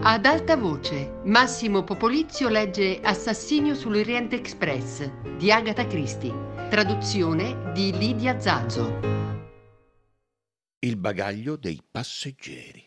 Ad alta voce, Massimo Popolizio legge Assassinio sull'Oriente Express di Agatha Christie, traduzione di Lidia Zazzo. Il bagaglio dei passeggeri.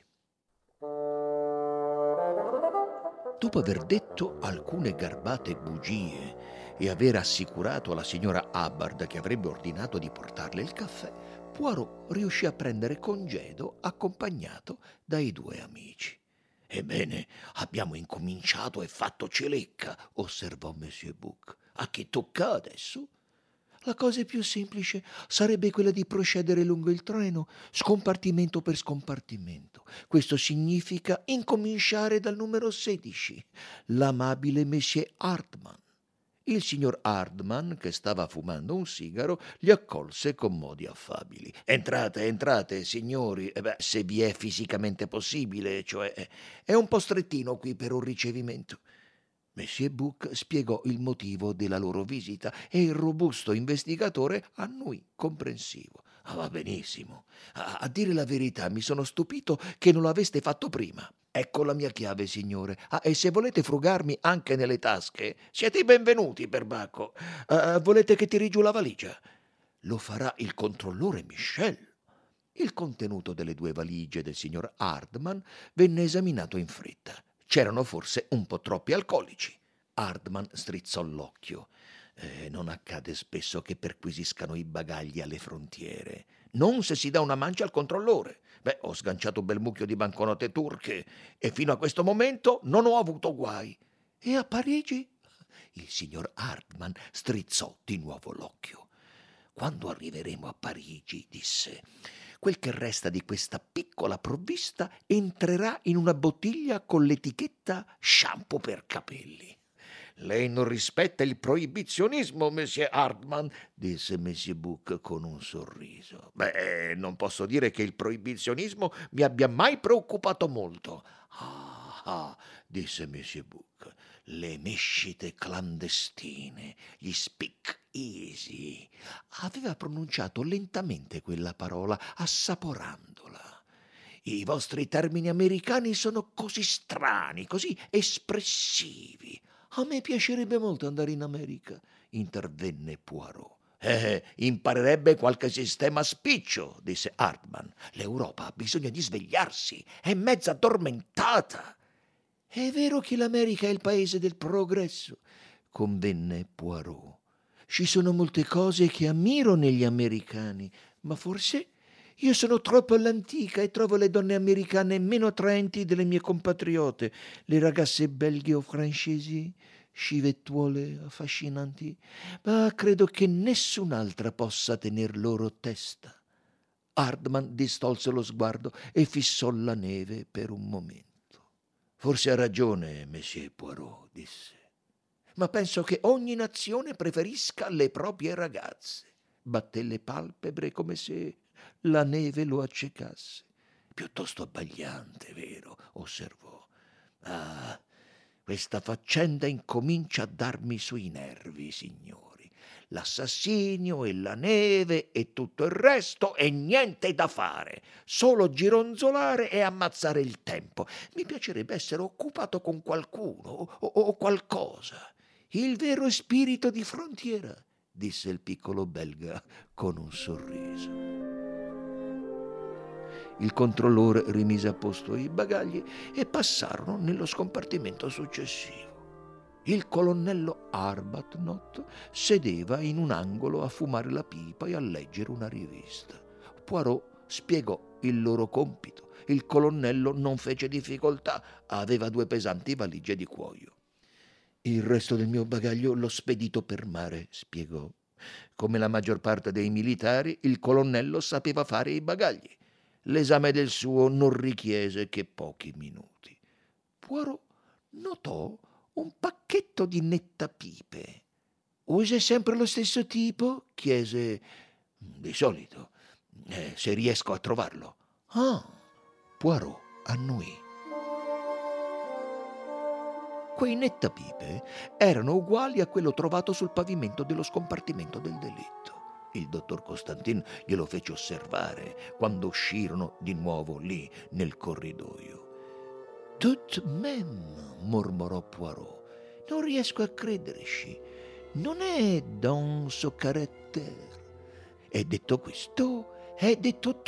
Dopo aver detto alcune garbate bugie e aver assicurato alla signora Hubbard che avrebbe ordinato di portarle il caffè, Poirot riuscì a prendere congedo accompagnato dai due amici. «Ebbene, abbiamo incominciato e fatto cilecca», osservò Monsieur Buck. «A chi tocca adesso?» «La cosa più semplice sarebbe quella di procedere lungo il treno, scompartimento per scompartimento. Questo significa incominciare dal numero 16, l'amabile Monsieur Hartmann». Il signor Hartmann, che stava fumando un sigaro, li accolse con modi affabili. «Entrate, entrate, signori. Se vi è fisicamente possibile, cioè è un po' strettino qui per un ricevimento». Monsieur Buck spiegò il motivo della loro visita e il robusto investigatore annui comprensivo. Va benissimo. A dire la verità, mi sono stupito che non l'aveste fatto prima. Ecco la mia chiave, signore. E se volete frugarmi anche nelle tasche, siete i benvenuti, perbacco. Volete che tiri giù la valigia? Lo farà il controllore Michel. Il contenuto delle due valigie del signor Hardman venne esaminato in fretta. C'erano forse un po' troppi alcolici. Hardman strizzò l'occhio. Non accade spesso che perquisiscano i bagagli alle frontiere. Non se si dà una mancia al controllore. Ho sganciato un bel mucchio di banconote turche e fino a questo momento non ho avuto guai. E a Parigi? Il signor Hardman strizzò di nuovo l'occhio. «Quando arriveremo a Parigi», disse, «quel che resta di questa piccola provvista entrerà in una bottiglia con l'etichetta shampoo per capelli». «Lei non rispetta il proibizionismo, Monsieur Hartmann», disse Monsieur Buck con un sorriso. Non posso dire che il proibizionismo mi abbia mai preoccupato molto». «Ah, disse Monsieur Buck, «le mescite clandestine, gli speak easy». Aveva pronunciato lentamente quella parola, assaporandola. «I vostri termini americani sono così strani, così espressivi». «A me piacerebbe molto andare in America», intervenne Poirot. Imparerebbe qualche sistema spiccio», disse Hartmann. «L'Europa ha bisogno di svegliarsi, è mezza addormentata». «È vero che l'America è il paese del progresso», convenne Poirot. «Ci sono molte cose che ammiro negli americani, ma forse io sono troppo all'antica e trovo le donne americane meno attraenti delle mie compatriote, le ragazze belghe o francesi, scivettuole, affascinanti, ma credo che nessun'altra possa tener loro testa». Hardman distolse lo sguardo e fissò la neve per un momento. «Forse ha ragione, Monsieur Poirot», disse, «ma penso che ogni nazione preferisca le proprie ragazze». Batté le palpebre come se la neve lo accecasse. «Piuttosto abbagliante, vero?» osservò. Questa faccenda incomincia a darmi sui nervi, signori. L'assassinio e la neve e tutto il resto e niente da fare. Solo gironzolare e ammazzare il tempo. Mi piacerebbe essere occupato con qualcuno o qualcosa. Il vero spirito di frontiera», disse il piccolo belga con un sorriso. Il controllore rimise a posto i bagagli e passarono nello scompartimento successivo. Il colonnello Arbuthnot sedeva in un angolo a fumare la pipa e a leggere una rivista. Poirot spiegò il loro compito. Il colonnello non fece difficoltà, aveva 2 pesanti valigie di cuoio. «Il resto del mio bagaglio l'ho spedito per mare», spiegò. Come la maggior parte dei militari, il colonnello sapeva fare i bagagli. L'esame del suo non richiese che pochi minuti. Poirot notò un pacchetto di nettapipe. «Usa sempre lo stesso tipo?» chiese. «Di solito, se riesco a trovarlo». Poirot annuì. Quei nettapipe erano uguali a quello trovato sul pavimento dello scompartimento del delitto. Il dottor Constantin glielo fece osservare quando uscirono di nuovo lì nel corridoio. Tout même, mormorò Poirot. Non riesco a crederci. Non è dans ce caractère. E detto questo, è detto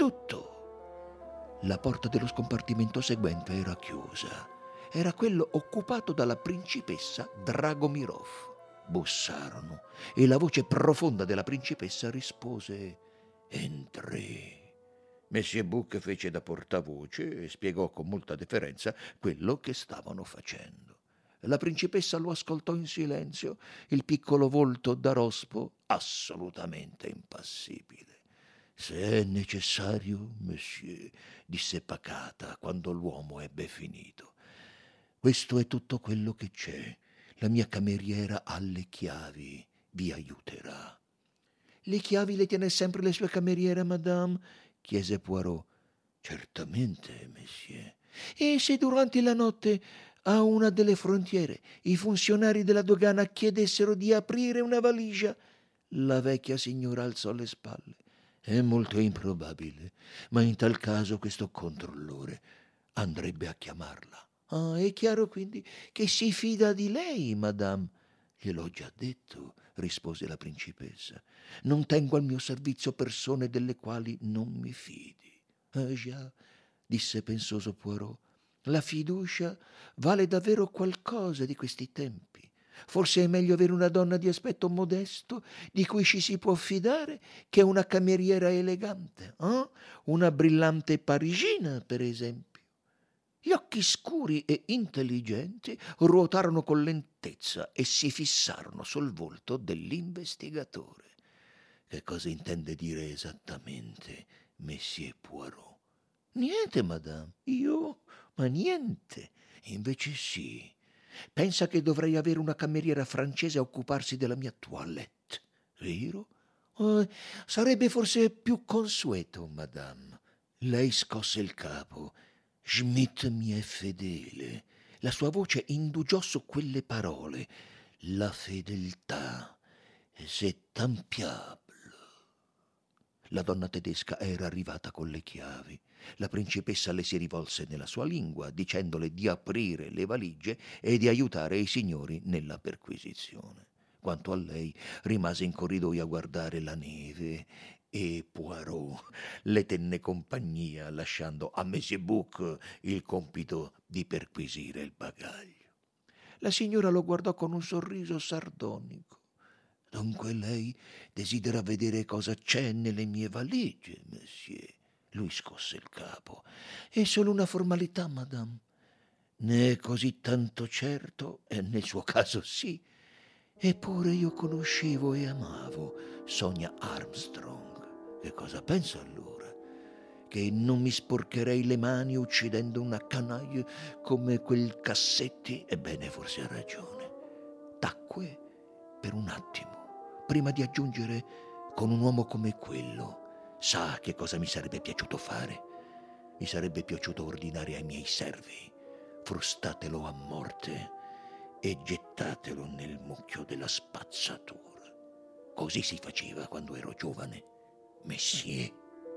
tutto. La porta dello scompartimento seguente era chiusa. Era quello occupato dalla principessa Dragomirov. Bussarono e la voce profonda della principessa rispose: «Entrez». Monsieur Buck fece da portavoce e spiegò con molta deferenza quello che stavano facendo. La principessa lo ascoltò in silenzio, il piccolo volto da rospo assolutamente impassibile. «Se è necessario, monsieur», disse pacata quando l'uomo ebbe finito. «Questo è tutto quello che c'è. La mia cameriera ha le chiavi, vi aiuterà». «Le chiavi le tiene sempre le sue cameriere, madame?» chiese Poirot. «Certamente, monsieur». «E se durante la notte a una delle frontiere i funzionari della dogana chiedessero di aprire una valigia?» La vecchia signora alzò le spalle. «È molto improbabile, ma in tal caso questo controllore andrebbe a chiamarla». «Ah, è chiaro quindi che si fida di lei, madame». «Gliel'ho già detto», rispose la principessa. «Non tengo al mio servizio persone delle quali non mi fidi». «Ah già», disse pensoso Poirot, «la fiducia vale davvero qualcosa di questi tempi. Forse è meglio avere una donna di aspetto modesto, di cui ci si può fidare, che una cameriera elegante, eh? Una brillante parigina, per esempio». Gli occhi scuri e intelligenti ruotarono con lentezza e si fissarono sul volto dell'investigatore. «Che cosa intende dire esattamente, Monsieur Poirot?» «Niente, madame. Io? Ma niente. Invece sì. Pensa che dovrei avere una cameriera francese a occuparsi della mia toilette, vero? Sarebbe forse più consueto, madame». Lei scosse il capo. «Schmidt mi è fedele». La sua voce indugiò su quelle parole. «La fedeltà, c'est impiable». La donna tedesca era arrivata con le chiavi. La principessa le si rivolse nella sua lingua, dicendole di aprire le valigie e di aiutare i signori nella perquisizione. Quanto a lei, rimase in corridoio a guardare la neve e Poirot le tenne compagnia, lasciando a Monsieur Buck il compito di perquisire il bagaglio. La signora lo guardò con un sorriso sardonico. «Dunque lei desidera vedere cosa c'è nelle mie valigie, monsieur?» Lui scosse il capo. «È solo una formalità, madame». «Ne è così tanto certo?» «Nel suo caso sì. Eppure io conoscevo e amavo Sonia Armstrong». «Che cosa pensa allora? Che non mi sporcherei le mani uccidendo una canaglia come quel Cassetti?» «Ebbene, forse ha ragione». Tacque per un attimo, prima di aggiungere: «Con un uomo come quello, sa che cosa mi sarebbe piaciuto fare? Mi sarebbe piaciuto ordinare ai miei servi: frustatelo a morte e gettatelo nel mucchio della spazzatura. Così si faceva quando ero giovane, Messier».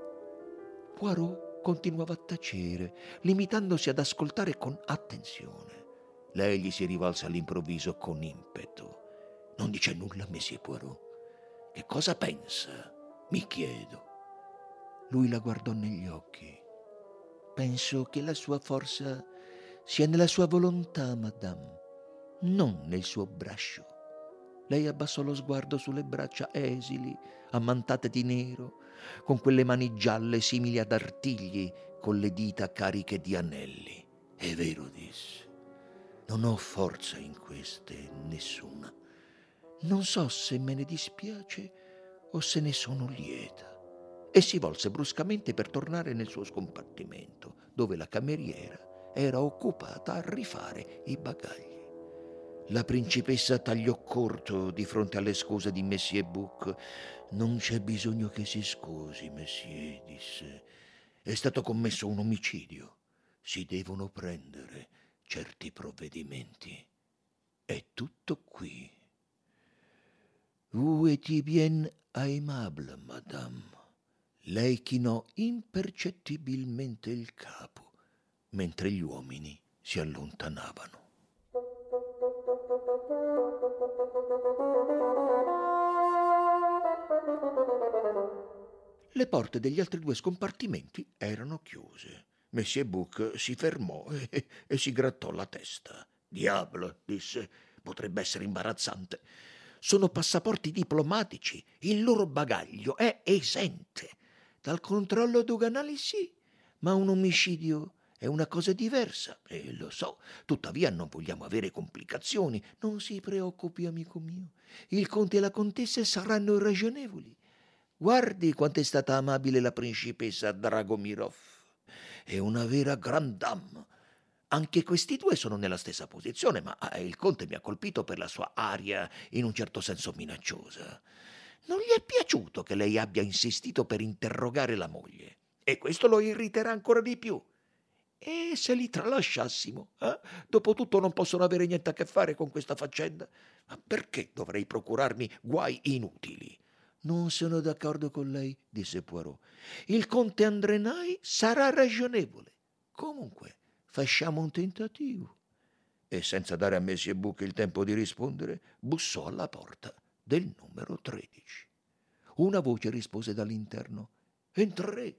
Poirot continuava a tacere, limitandosi ad ascoltare con attenzione. Lei gli si rivolse all'improvviso con impeto. «Non dice nulla, Monsieur Poirot? Che cosa pensa? Mi chiedo». Lui la guardò negli occhi. «Penso che la sua forza sia nella sua volontà, madame, non nel suo braccio». Lei abbassò lo sguardo sulle braccia esili, ammantate di nero, con quelle mani gialle simili ad artigli, con le dita cariche di anelli. «È vero», disse. «Non ho forza in queste, nessuna. Non so se me ne dispiace o se ne sono lieta». E si volse bruscamente per tornare nel suo scompartimento, dove la cameriera era occupata a rifare i bagagli. La principessa tagliò corto di fronte alle scuse di Monsieur Buck. «Non c'è bisogno che si scusi, Monsieur», disse. «È stato commesso un omicidio. Si devono prendere certi provvedimenti. È tutto qui». «Vous étiez bien aimable, madame». Lei chinò impercettibilmente il capo, mentre gli uomini si allontanavano. Le porte degli altri 2 scompartimenti erano chiuse. Monsieur Buck si fermò e si grattò la testa. «Diavolo», disse, «potrebbe essere imbarazzante. Sono passaporti diplomatici, il loro bagaglio è esente. Dal controllo doganale sì, ma un omicidio è una cosa diversa, e lo so. Tuttavia non vogliamo avere complicazioni. Non si preoccupi, amico mio. Il conte e la contessa saranno ragionevoli. Guardi quanto è stata amabile la principessa Dragomirov. È una vera grande dame. Anche questi 2 sono nella stessa posizione, ma il conte mi ha colpito per la sua aria in un certo senso minacciosa. Non gli è piaciuto che lei abbia insistito per interrogare la moglie, e questo lo irriterà ancora di più. E se li tralasciassimo? Dopotutto non possono avere niente a che fare con questa faccenda. Ma perché dovrei procurarmi guai inutili? Non sono d'accordo con lei, disse Poirot. Il conte Andrenai sarà ragionevole. Comunque, facciamo un tentativo. E senza dare a Monsieur Buck il tempo di rispondere, bussò alla porta del numero 13. Una voce rispose dall'interno. «Entré!»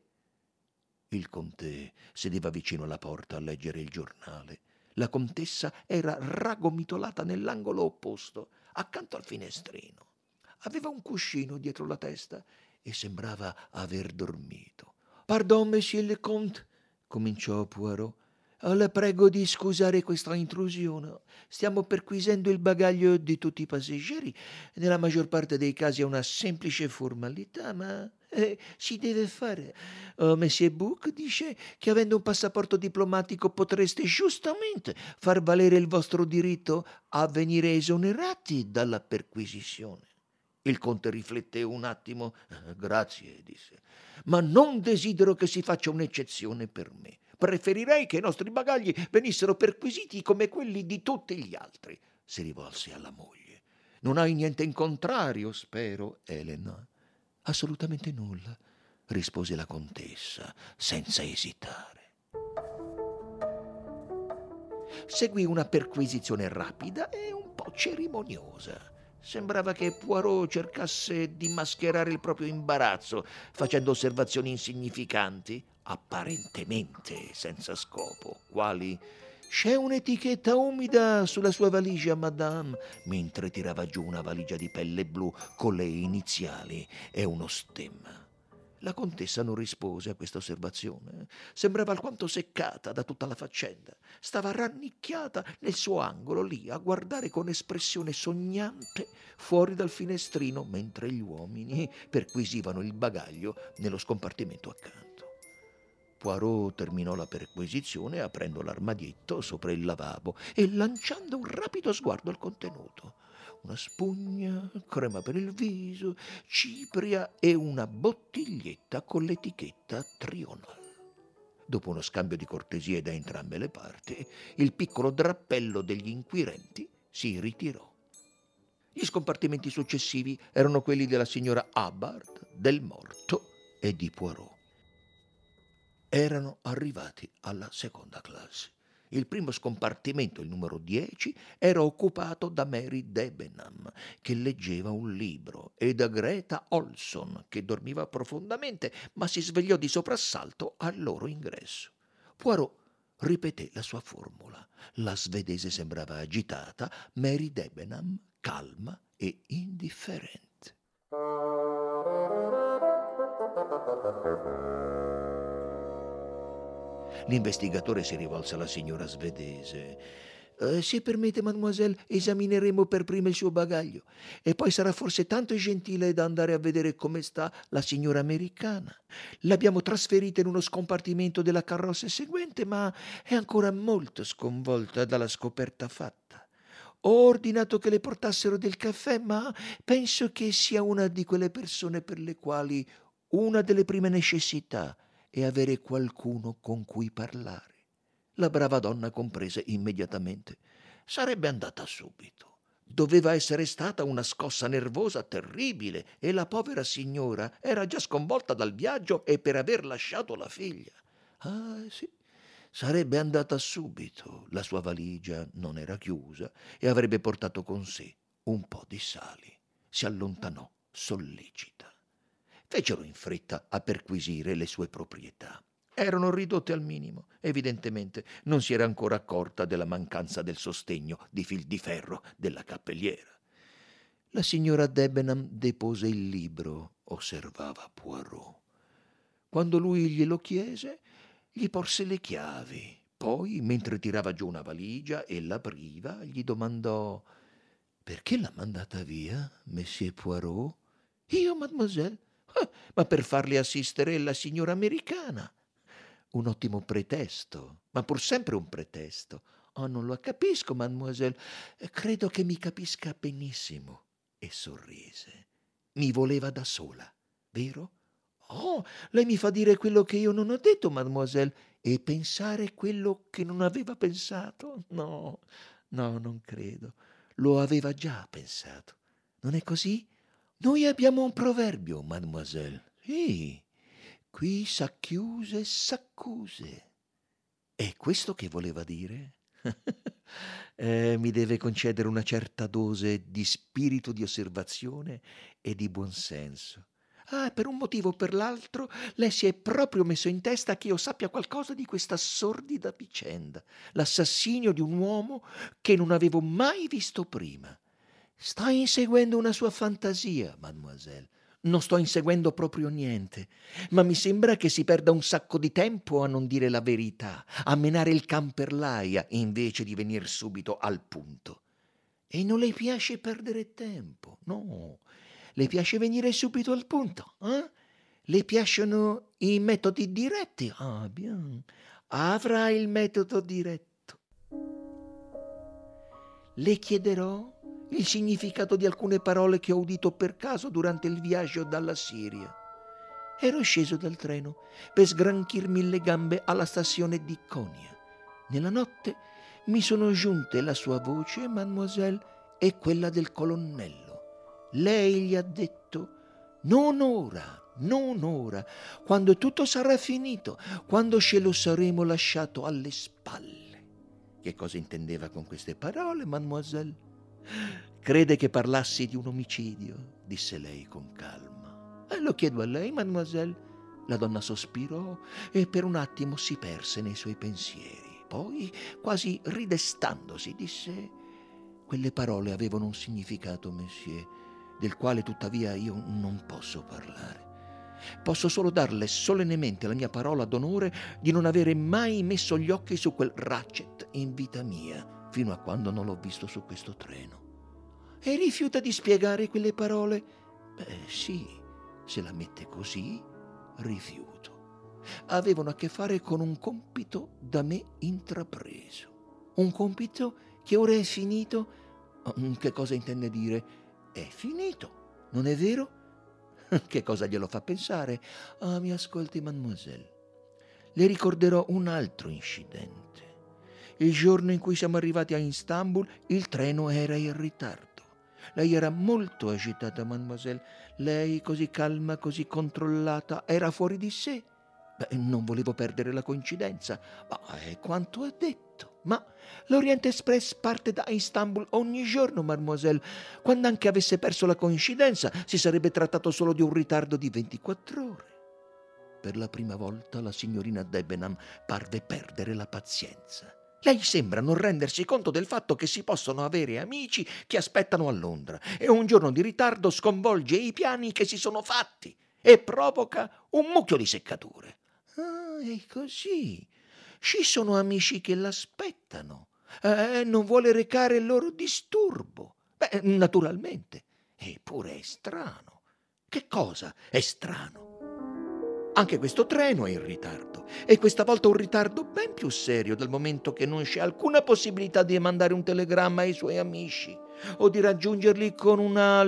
Il conte sedeva vicino alla porta a leggere il giornale. La contessa era raggomitolata nell'angolo opposto, accanto al finestrino. Aveva un cuscino dietro la testa e sembrava aver dormito. «Pardon, monsieur le comte», cominciò Poirot. «La prego di scusare questa intrusione. Stiamo perquisendo il bagaglio di tutti i passeggeri. Nella maggior parte dei casi è una semplice formalità, ma si deve fare. Monsieur Buck dice che avendo un passaporto diplomatico potreste giustamente far valere il vostro diritto a venire esonerati dalla perquisizione». Il conte rifletté un attimo. «Grazie», disse, «ma non desidero che si faccia un'eccezione per me. Preferirei che i nostri bagagli venissero perquisiti come quelli di tutti gli altri». Si rivolse alla moglie. «Non hai niente in contrario, spero, Elena?» «Assolutamente nulla», rispose la contessa, senza esitare. Seguì una perquisizione rapida e un po' cerimoniosa. Sembrava che Poirot cercasse di mascherare il proprio imbarazzo, facendo osservazioni insignificanti, apparentemente senza scopo, quali «C'è un'etichetta umida sulla sua valigia, madame», mentre tirava giù una valigia di pelle blu con le iniziali e uno stemma. La contessa non rispose a questa osservazione. Sembrava alquanto seccata da tutta la faccenda. Stava rannicchiata nel suo angolo, lì, a guardare con espressione sognante fuori dal finestrino, mentre gli uomini perquisivano il bagaglio nello scompartimento accanto. Poirot terminò la perquisizione aprendo l'armadietto sopra il lavabo e lanciando un rapido sguardo al contenuto. Una spugna, crema per il viso, cipria e una bottiglietta con l'etichetta Trional. Dopo uno scambio di cortesie da entrambe le parti, il piccolo drappello degli inquirenti si ritirò. Gli scompartimenti successivi erano quelli della signora Hubbard, del morto e di Poirot. Erano arrivati alla seconda classe. Il primo scompartimento, il numero 10, era occupato da Mary Debenham, che leggeva un libro, e da Greta Olson, che dormiva profondamente, ma si svegliò di soprassalto al loro ingresso. Poirot ripeté la sua formula. La svedese sembrava agitata, Mary Debenham calma e indifferente. L'investigatore si rivolse alla signora svedese. Se permette, mademoiselle, esamineremo per prima il suo bagaglio e poi sarà forse tanto gentile da andare a vedere come sta la signora americana. L'abbiamo trasferita in uno scompartimento della carrozza seguente, ma è ancora molto sconvolta dalla scoperta fatta. Ho ordinato che le portassero del caffè, ma penso che sia una di quelle persone per le quali una delle prime necessità e avere qualcuno con cui parlare. La brava donna comprese immediatamente. Sarebbe andata subito. Doveva essere stata una scossa nervosa terribile e la povera signora era già sconvolta dal viaggio e per aver lasciato la figlia. Ah, sì, Sarebbe andata subito, la sua valigia non era chiusa e avrebbe portato con sé un po' di sali. Si allontanò sollecita. Fecero in fretta a perquisire le sue proprietà. Erano ridotte al minimo. Evidentemente non si era ancora accorta della mancanza del sostegno di fil di ferro della cappelliera. La signora Debenham depose il libro, osservava Poirot. Quando lui glielo chiese, gli porse le chiavi. Poi, mentre tirava giù una valigia e l'apriva, gli domandò: «Perché l'ha mandata via, Monsieur Poirot?» «Io, mademoiselle? Ma per farle assistere la signora americana.» «Un ottimo pretesto, ma pur sempre un pretesto.» «Oh, non lo capisco, mademoiselle. Credo che mi capisca benissimo.» E sorrise. «Mi voleva da sola, vero?» «Oh, lei mi fa dire quello che io non ho detto, mademoiselle, e pensare quello che non aveva pensato? No, no, non credo. Lo aveva già pensato. Non è così? Noi abbiamo un proverbio, mademoiselle. Sì, qui s'acchiuse s'accuse. E questo che voleva dire?» Mi deve concedere una certa dose di spirito di osservazione e di buonsenso. Ah, per un motivo o per l'altro, lei si è proprio messo in testa che io sappia qualcosa di questa sordida vicenda, l'assassinio di un uomo che non avevo mai visto prima. Sta inseguendo una sua fantasia, mademoiselle. Non sto inseguendo proprio niente, ma mi sembra che si perda un sacco di tempo a non dire la verità, a menare il can per l'aia invece di venir subito al punto. E non le piace perdere tempo, no. Le piace venire subito al punto, eh? Le piacciono i metodi diretti? Ah, bien. Avrà il metodo diretto. Le chiederò il significato di alcune parole che ho udito per caso durante il viaggio dalla Siria. Ero sceso dal treno per sgranchirmi le gambe alla stazione di Konya. Nella notte mi sono giunte la sua voce, mademoiselle, e quella del colonnello. Lei gli ha detto: «Non ora, non ora, quando tutto sarà finito, quando ce lo saremo lasciato alle spalle.» Che cosa intendeva con queste parole, mademoiselle? «Crede che parlassi di un omicidio?» disse lei con calma. «Lo chiedo a lei, mademoiselle.» La donna sospirò e per un attimo si perse nei suoi pensieri. Poi, quasi ridestandosi, disse: «Quelle parole avevano un significato, monsieur, del quale tuttavia io non posso parlare. Posso solo darle solennemente la mia parola d'onore di non avere mai messo gli occhi su quel Ratchet in vita mia, fino a quando non l'ho visto su questo treno.» «E rifiuta di spiegare quelle parole?» «Beh, sì, se la mette così, rifiuto. Avevano a che fare con un compito da me intrapreso. Un compito che ora è finito.» «Che cosa intende dire? È finito, non è vero?» «Che cosa glielo fa pensare?» «Ah, mi ascolti, mademoiselle. Le ricorderò un altro incidente. Il giorno in cui siamo arrivati a Istanbul, il treno era in ritardo. Lei era molto agitata, mademoiselle. Lei, così calma, così controllata, era fuori di sé. Beh, non volevo perdere la coincidenza. Ma è quanto ha detto. Ma l'Orient Express parte da Istanbul ogni giorno, mademoiselle. Quando anche avesse perso la coincidenza, si sarebbe trattato solo di un ritardo di 24 ore. Per la prima volta la signorina Debenham parve perdere la pazienza. Lei sembra non rendersi conto del fatto che si possono avere amici che aspettano a Londra e un giorno di ritardo sconvolge i piani che si sono fatti e provoca un mucchio di seccature. Ah, è così. Ci sono amici che l'aspettano. Non vuole recare il loro disturbo. Beh, naturalmente. Eppure è strano. Che cosa è strano? Anche questo treno è in ritardo, e questa volta un ritardo ben più serio, dal momento che non c'è alcuna possibilità di mandare un telegramma ai suoi amici o di raggiungerli con una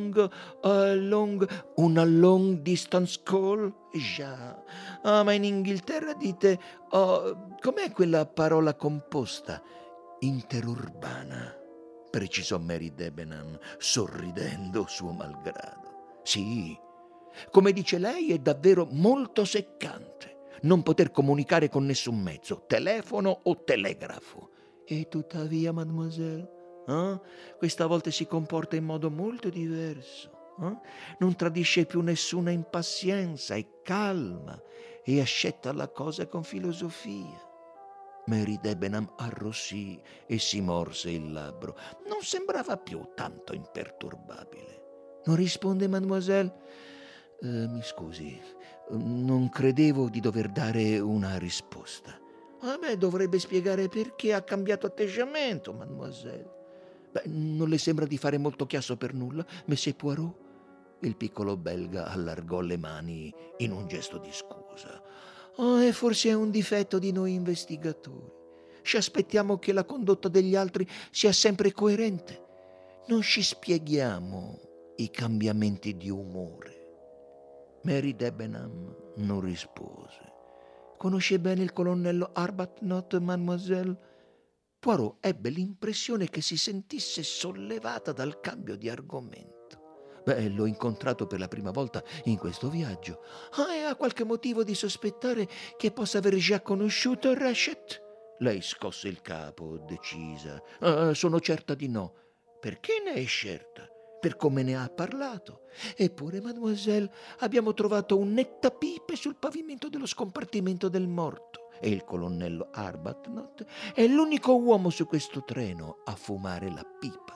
long distance call. Già, ma in Inghilterra dite, com'è quella parola composta? Interurbana, precisò Mary Debenham, sorridendo suo malgrado. Sì, come dice lei, è davvero molto seccante. non poter comunicare con nessun mezzo, telefono o telegrafo. E tuttavia, mademoiselle, questa volta si comporta in modo molto diverso. Non tradisce più nessuna impazienza, è calma e accetta la cosa con filosofia. Mary Debenham arrossì e si morse il labbro. Non sembrava più tanto imperturbabile. Non risponde, mademoiselle? Mi scusi, non credevo di dover dare una risposta. Dovrebbe spiegare perché ha cambiato atteggiamento, mademoiselle. Non le sembra di fare molto chiasso per nulla, Monsieur Poirot? Il piccolo belga allargò le mani in un gesto di scusa. E forse è un difetto di noi investigatori. Ci aspettiamo che la condotta degli altri sia sempre coerente. Non ci spieghiamo i cambiamenti di umore. Mary Debenham non rispose. Conosce bene il colonnello Arbuthnot, mademoiselle? Poirot ebbe l'impressione che si sentisse sollevata dal cambio di argomento. L'ho incontrato per la prima volta in questo viaggio. E ha qualche motivo di sospettare che possa aver già conosciuto Rachet? Lei scosse il capo, decisa. Sono certa di no. Perché ne è certa? Per come ne ha parlato. Eppure, mademoiselle, abbiamo trovato un nettapipe sul pavimento dello scompartimento del morto e il colonnello Arbuthnot è l'unico uomo su questo treno a fumare la pipa.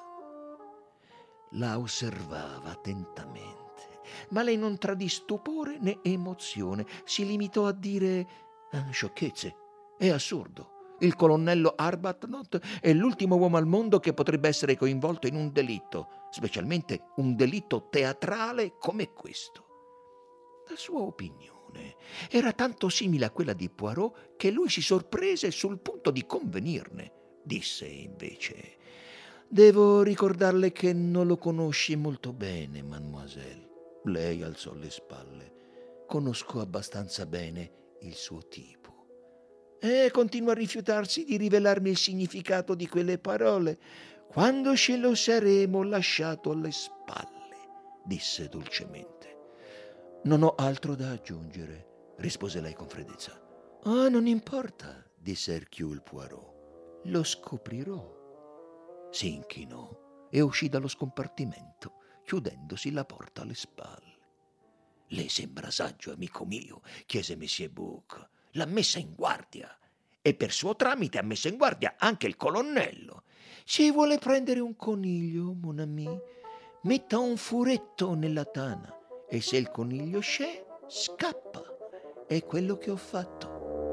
La osservava attentamente, ma lei non tradì stupore né emozione. Si limitò a dire: sciocchezze, è assurdo. Il colonnello Arbuthnot è l'ultimo uomo al mondo che potrebbe essere coinvolto in un delitto, specialmente un delitto teatrale come questo. La sua opinione era tanto simile a quella di Poirot che lui si sorprese sul punto di convenirne. Disse invece: «Devo ricordarle che non lo conosci molto bene, mademoiselle». Lei alzò le spalle. «Conosco abbastanza bene il suo tipo». E continua a rifiutarsi di rivelarmi il significato di quelle parole. «Quando ce lo saremo lasciato alle spalle», disse dolcemente. «Non ho altro da aggiungere», rispose lei con freddezza. Non importa», disse Hercule Poirot. «Lo scoprirò». Si inchinò e uscì dallo scompartimento, chiudendosi la porta alle spalle. «Le sembra saggio, amico mio?» chiese Monsieur Bouc. «L'ha messa in guardia e per suo tramite ha messo in guardia anche il colonnello. Se vuole prendere un coniglio, mon ami, metta un furetto nella tana e se il coniglio c'è, scappa. È quello che ho fatto».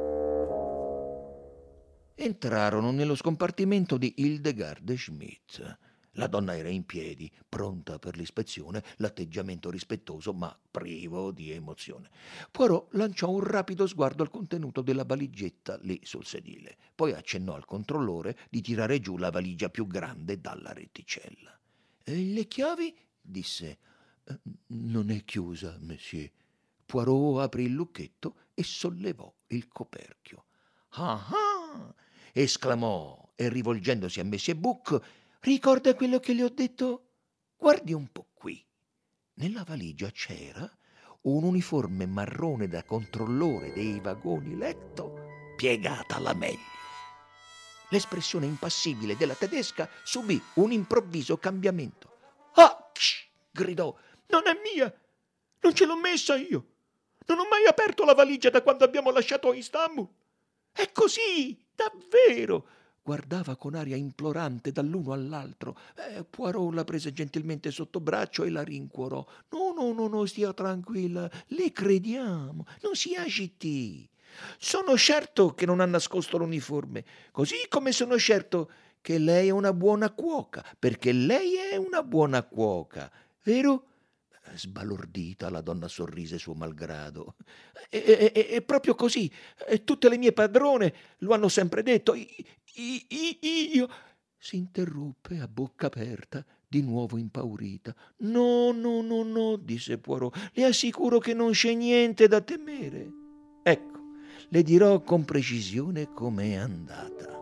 Entrarono nello scompartimento di Hildegard Schmidt. La donna era in piedi, pronta per l'ispezione, l'atteggiamento rispettoso ma privo di emozione. Poirot lanciò un rapido sguardo al contenuto della valigetta lì sul sedile, poi accennò al controllore di tirare giù la valigia più grande dalla reticella. «Le chiavi?» disse. «Non è chiusa, monsieur». Poirot aprì il lucchetto e sollevò il coperchio. «Ah!» esclamò e rivolgendosi a Monsieur Bouc: «Ricorda quello che le ho detto? Guardi un po' qui». Nella valigia c'era un uniforme marrone da controllore dei vagoni letto piegata alla meglio. L'espressione impassibile della tedesca subì un improvviso cambiamento. «Ah!» gridò. «Non è mia! Non ce l'ho messa io! Non ho mai aperto la valigia da quando abbiamo lasciato Istanbul! È così, davvero!» Guardava con aria implorante dall'uno all'altro. Poirot la prese gentilmente sotto braccio e la rincuorò. No, stia tranquilla, le crediamo, non si agiti. Sono certo che non ha nascosto l'uniforme, così come sono certo che lei è una buona cuoca, perché lei è una buona cuoca, vero?» Sbalordita, la donna sorrise suo malgrado. È proprio così. Tutte le mie padrone lo hanno sempre detto. Io... Si interruppe a bocca aperta, di nuovo impaurita. No, disse Poirot. Le assicuro che non c'è niente da temere. Ecco, le dirò con precisione com'è andata.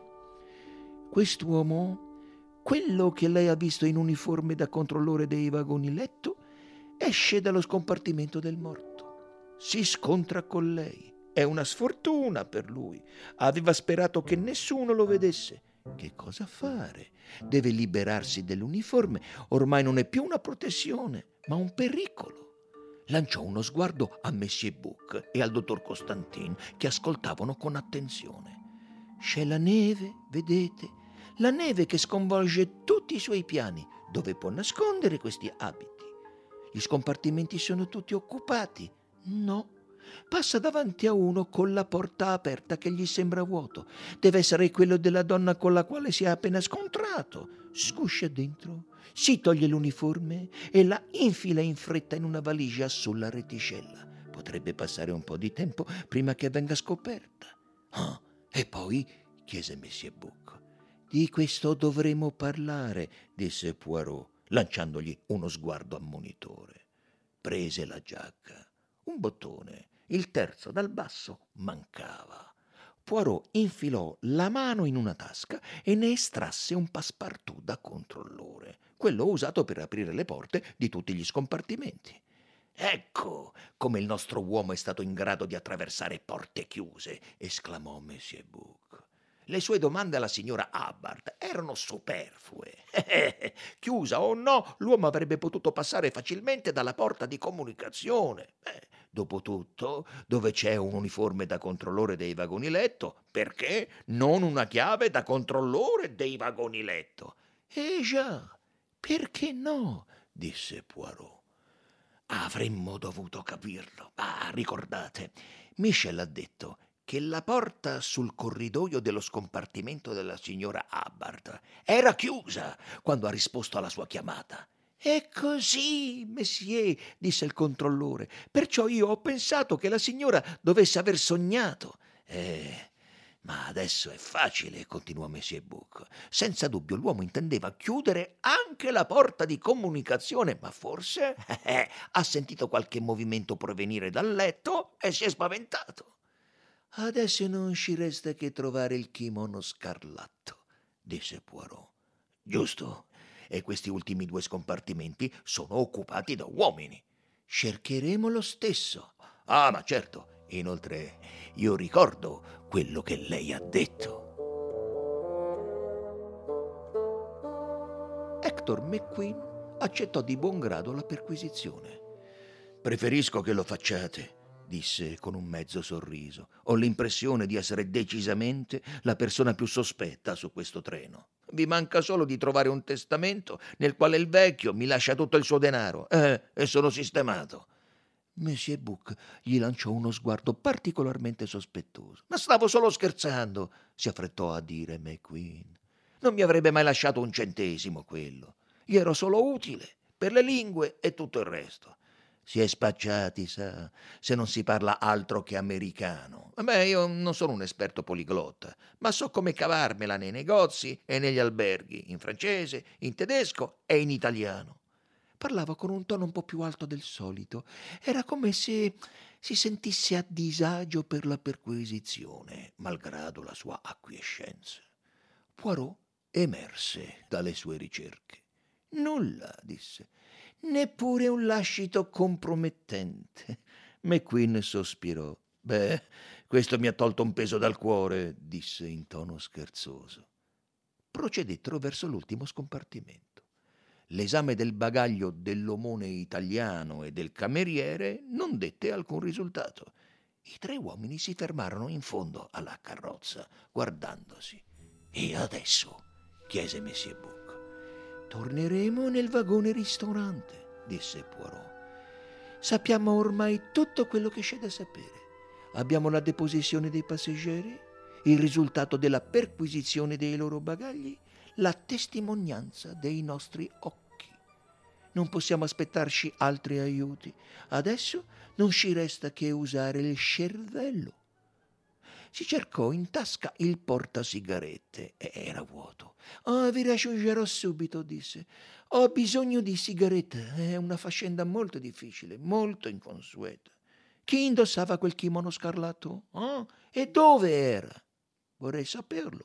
Quest'uomo, quello che lei ha visto in uniforme da controllore dei vagoni letto, esce dallo scompartimento del morto, si scontra con lei, È una sfortuna per lui. Aveva sperato che nessuno lo vedesse. Che cosa fare? Deve liberarsi dell'uniforme. Ormai non è più una protezione, ma un pericolo. Lanciò uno sguardo a Monsieur Buck e al dottor Constantin, che ascoltavano con attenzione. C'è la neve, vedete? La neve che sconvolge tutti i suoi piani. Dove può nascondere questi abiti? Gli scompartimenti sono tutti occupati? No. Passa davanti a uno con la porta aperta che gli sembra vuoto. Deve essere quello della donna con la quale si è appena scontrato. Sguscia dentro, si toglie l'uniforme e la infila in fretta in una valigia sulla reticella. Potrebbe passare un po' di tempo prima che venga scoperta. Ah, e poi, chiese Monsieur Buck. Di questo dovremo parlare, disse Poirot, lanciandogli uno sguardo ammonitore. Prese la giacca. Un bottone, il terzo dal basso, mancava. Poirot infilò la mano in una tasca e ne estrasse un passepartout da controllore, quello usato per aprire le porte di tutti gli scompartimenti. Ecco come il nostro uomo è stato in grado di attraversare porte chiuse, esclamò Monsieur Buck. Le sue domande alla signora Hubbard erano superflue. Chiusa o no, l'uomo avrebbe potuto passare facilmente dalla porta di comunicazione. Dopotutto, dove c'è un uniforme da controllore dei vagoni letto, perché non una chiave da controllore dei vagoni letto? Già, perché no? Disse Poirot. Avremmo dovuto capirlo. Ricordate, Michel ha detto che la porta sul corridoio dello scompartimento della signora Hubbard era chiusa quando ha risposto alla sua chiamata. È così, Messier, disse il controllore. Perciò io ho pensato che la signora dovesse aver sognato. Ma adesso è facile, continuò Monsieur Buck. Senza dubbio l'uomo intendeva chiudere anche la porta di comunicazione, ma forse ha sentito qualche movimento provenire dal letto e si è spaventato. Adesso non ci resta che trovare il kimono scarlatto, disse Poirot. Giusto, e questi ultimi due scompartimenti sono occupati da uomini. Cercheremo lo stesso. Ma certo, inoltre io ricordo quello che lei ha detto. Hector McQueen accettò di buon grado la perquisizione. Preferisco che lo facciate, disse con un mezzo sorriso. Ho l'impressione di essere decisamente la persona più sospetta su questo treno. Vi manca solo di trovare un testamento nel quale il vecchio mi lascia tutto il suo denaro e sono sistemato. Monsieur Buck gli lanciò uno sguardo particolarmente sospettoso. Ma stavo solo scherzando, si affrettò a dire McQueen. Non mi avrebbe mai lasciato un centesimo quello. Gli ero solo utile per le lingue e tutto il resto. Si è spacciati, sa, se non si parla altro che americano. Io non sono un esperto poliglotta, ma so come cavarmela nei negozi e negli alberghi, in francese, in tedesco e in italiano. Parlava con un tono un po' più alto del solito. Era come se si sentisse a disagio per la perquisizione, malgrado la sua acquiescenza. Poirot emerse dalle sue ricerche. Nulla, disse, neppure un lascito compromettente. McQueen sospirò. Questo mi ha tolto un peso dal cuore, disse in tono scherzoso. Procedettero verso l'ultimo scompartimento. L'esame del bagaglio dell'omone italiano e del cameriere non dette alcun risultato. I tre uomini si fermarono in fondo alla carrozza, guardandosi. E adesso? Chiese Monsieur Buck. Torneremo nel vagone ristorante, disse Poirot. Sappiamo ormai tutto quello che c'è da sapere. Abbiamo la deposizione dei passeggeri, il risultato della perquisizione dei loro bagagli, la testimonianza dei nostri occhi. Non possiamo aspettarci altri aiuti. Adesso non ci resta che usare il cervello. Si cercò in tasca il portasigarette e era vuoto. Vi raggiungerò subito, disse. Ho bisogno di sigarette. È una faccenda molto difficile, molto inconsueta. Chi indossava quel kimono scarlatto? E dove era? Vorrei saperlo.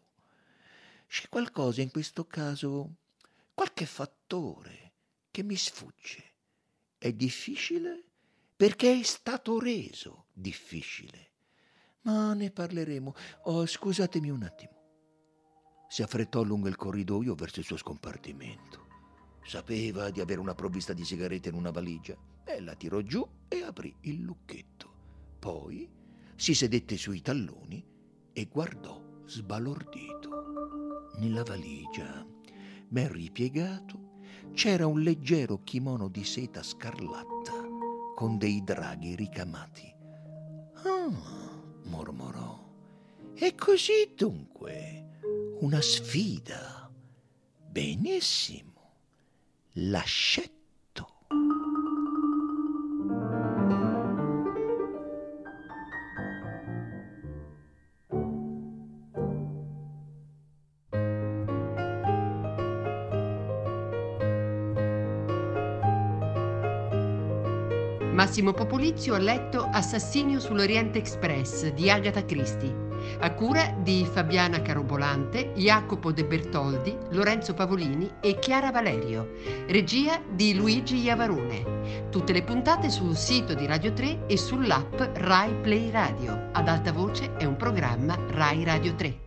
C'è qualcosa in questo caso, qualche fattore che mi sfugge. È difficile perché è stato reso difficile. Ma ne parleremo. Oh, scusatemi un attimo. Si affrettò lungo il corridoio verso il suo scompartimento. Sapeva di avere una provvista di sigarette in una valigia e la tirò giù e aprì il lucchetto. Poi si sedette sui talloni e guardò sbalordito. Nella valigia, ben ripiegato, c'era un leggero kimono di seta scarlatta con dei draghi ricamati. Ah, mormorò. E così dunque, una sfida. Benissimo. L'accetto. Massimo Popolizio ha letto Assassinio sull'Oriente Express di Agatha Christie, a cura di Fabiana Carobolante, Jacopo De Bertoldi, Lorenzo Pavolini e Chiara Valerio, regia di Luigi Iavarone. Tutte le puntate sul sito di Radio 3 e sull'app Rai Play Radio. Ad alta voce è un programma Rai Radio 3.